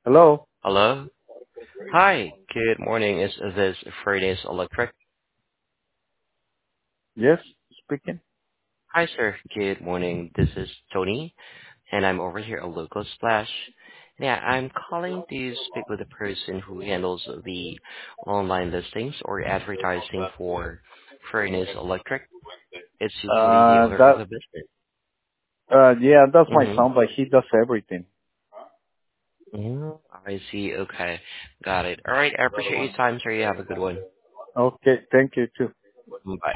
Hello? Hello. Hi. Good morning. Is this Furnace Electric? Yes, speaking. Hi, sir. Good morning. This is Tony, and I'm over here at Local Splash. Yeah, I'm calling to speak with the person who handles the online listings or advertising for Furnace Electric. It's usually the owner of That the business. yeah, that's my son, Mm-hmm. but he does everything. Mm-hmm. I see. Okay. Got it. All right. I appreciate your time, sir. You have a good one. Okay, thank you too. Bye.